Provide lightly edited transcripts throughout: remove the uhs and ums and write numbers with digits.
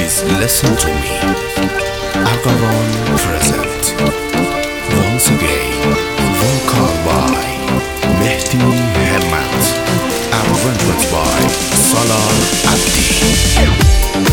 Please listen to me. Agaron present. Once again, vocal by Mehdi Hemmat. Arrangement by Salah Abdi.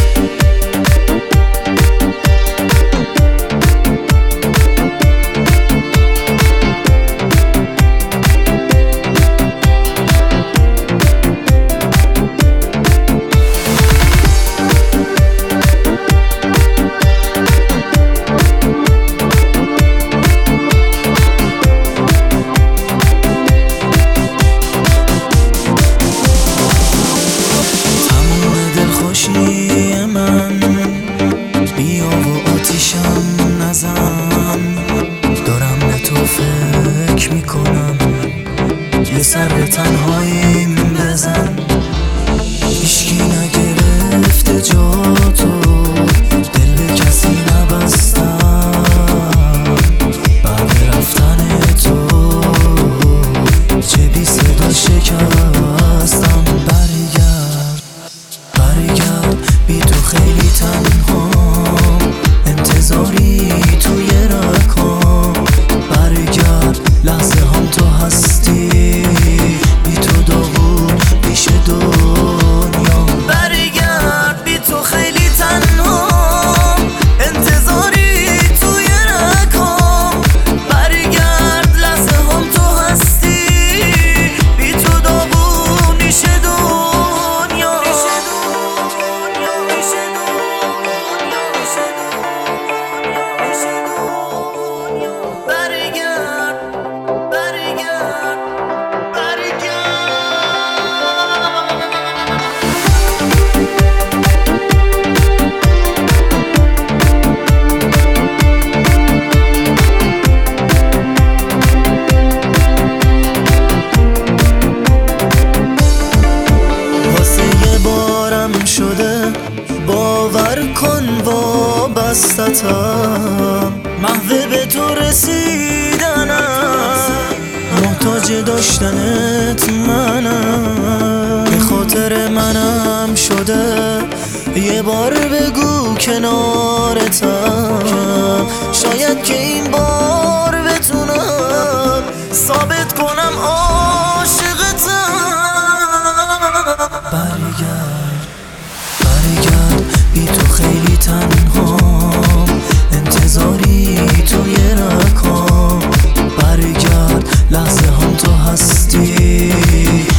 بیا و آتیشم نزن، دارم به تو فکر میکنم، یه سر به تنهاییم بزن. هیچکی نگرفته جا تو، دل به کسی نبستم بعد رفتن تو، چه بی صدا شکستم. برگرد بی تو خیلی تنها، انتظاری توی رکام. برگرد لحظه هم تو هستی، بی تو داغون پیش دنیا. برگرد بی تو خیلی تنها، انتظاری توی رکام. برگرد لحظه هم تو هستی، بی تو داغون پیش دنیا. شده باور کن وابستم، محو به تو رسیدنم، محتاج داشتنت منم. به خاطر منم شده یه بار بگو کنارتم، شاید که این بار بتونم ثابت کنم عاشقتم. برگرد بی تو خیلی تنها، انتظاری توی رکام. برگرد لحظه هم تو هستی،